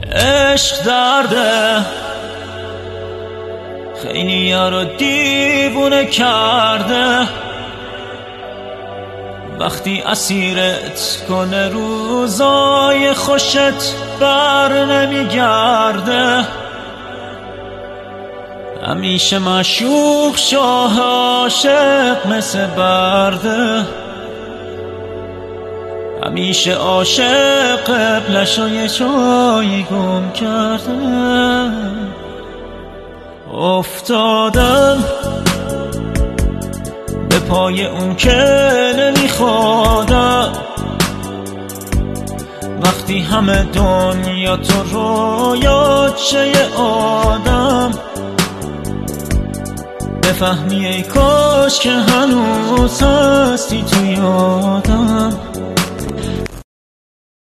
عشق درده، خیلی ها رو دیوونه کرده. وقتی اسیرت کنه روزای خوشت بر نمیگرده. همیشه معشوق شاه عاشق مثل برده. همیشه عاشق قبلشو یه جایی گم کرده. افتادم به پای اون که نمیخوادم. وقتی همه دنیا تو رویات شه یه آدم، بفهمی ای کاش که هنوز هستی تو یادم.